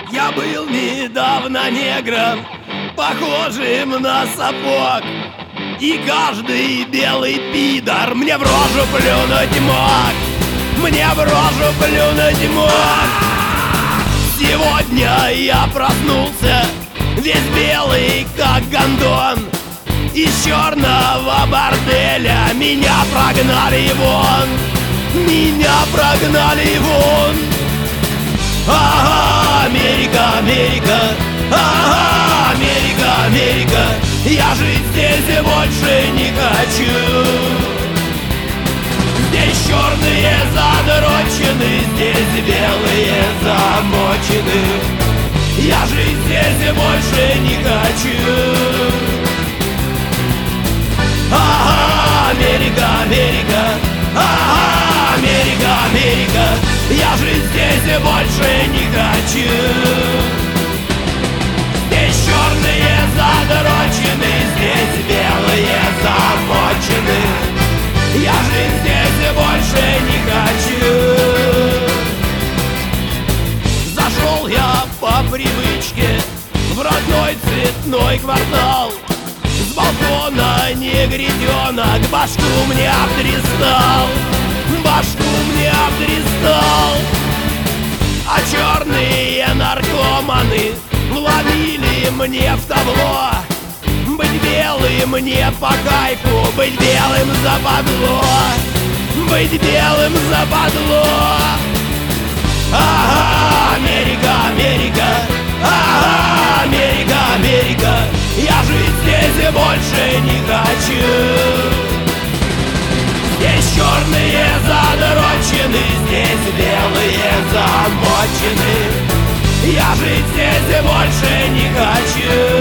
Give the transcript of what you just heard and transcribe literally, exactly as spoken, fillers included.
Я был недавно негром, похожим на сапог, и каждый белый пидор мне в рожу плюнуть мог. Мне в рожу плюнуть мог. Сегодня я проснулся весь белый, как гондон. Из черного борделя меня прогнали вон. Меня прогнали вон. Ага, Америка, Америка. Ага, Америка, Америка. Я жить здесь больше не хочу. Здесь черные задрочены, здесь белые замочены. Я жить здесь больше не хочу. Ага, Америка, Америка. Ага, Америка, Америка. Я жить здесь больше не хочу. Здесь черные задрочены, здесь белые замочены. Я жить здесь больше не хочу. Зашел я по привычке в родной цветной квартал. С балкона негритенок башку мне обтрястал. Башку мне обтрястал. А черные наркоманы ловили мне в табло. Быть белым мне по кайфу, быть белым западло. Быть белым западло. Ага, Америка, Америка. Ага, Америка, Америка. Я жить здесь больше не хочу. Здесь черные задрочены, здесь белые замочены. Я жить здесь больше не хочу.